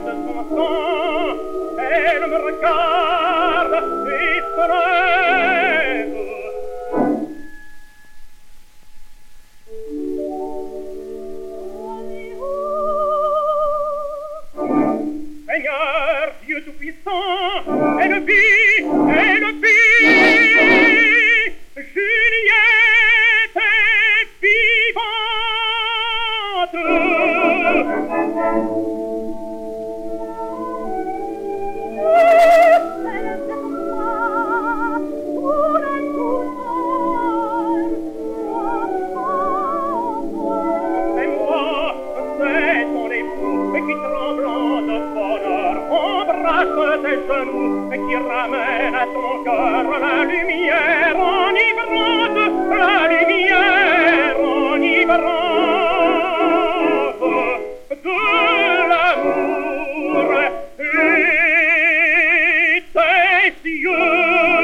de son sang, elle me regarde et se lève. Seigneur, Dieu tout-puissant, elle vit, Juliette est vivante. C'est moi, c'est ton époux, qui tremblant de bonheur embrasse tes genoux et qui ramène à ton cœur la lumière enivrante, la lumière enivrante de l'amour et tes yeux.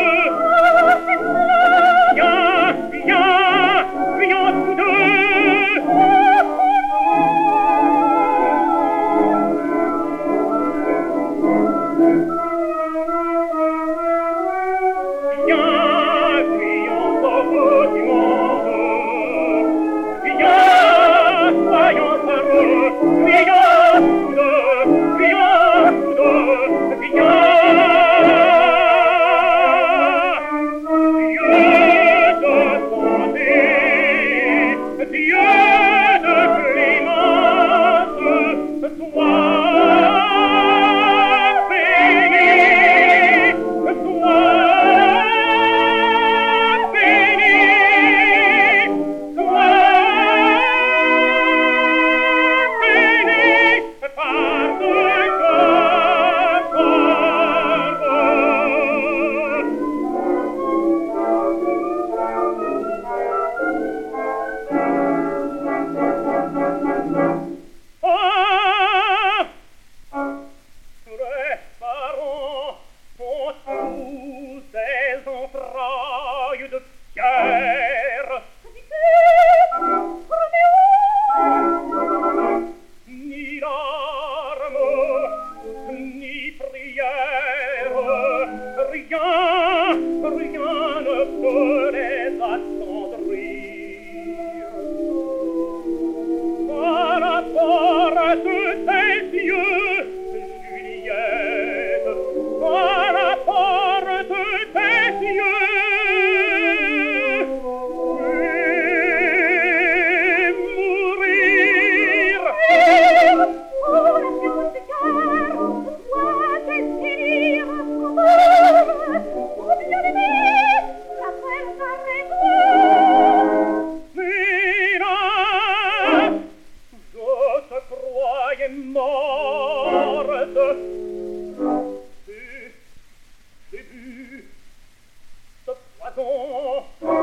Viens, viens, viens tous deux. Viens, viens, sauve du monde. Viens, soyons heureux. Viens tous deux, viens tous deux, viens. Dieu de bonté, Dieu de clémence, sois béni, sois béni, sois béni par ce les parents ont tous des entrailles de pierre. Ni larmes, ni prière, rien ne peut les attendrir. À la porte de tes yeux, Juliette, à la porte de tes yeux, et mourir. Hélas, je te croyais morte. J'ai bu ce poison.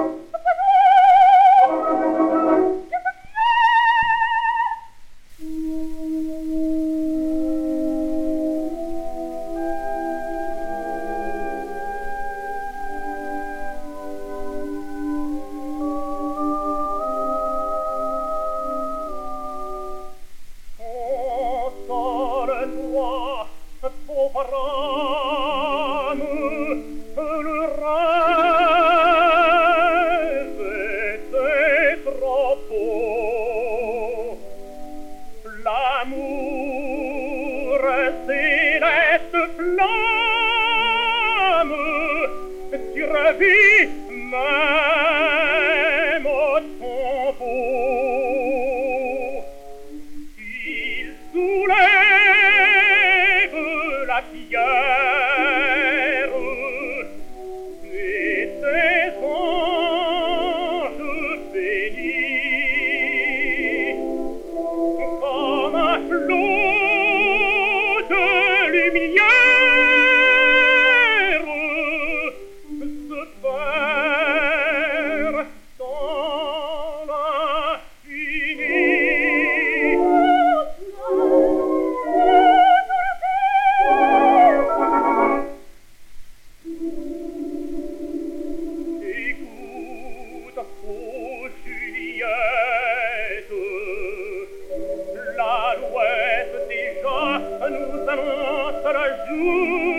Console-toi, pauvre âme, le rêve était trop beau. L'amour céleste flamme survit même au tombeau. Il soulève la pierre et tes anges bénis comme un flot de lumière se perd dans l'infini. nous annonce le jour.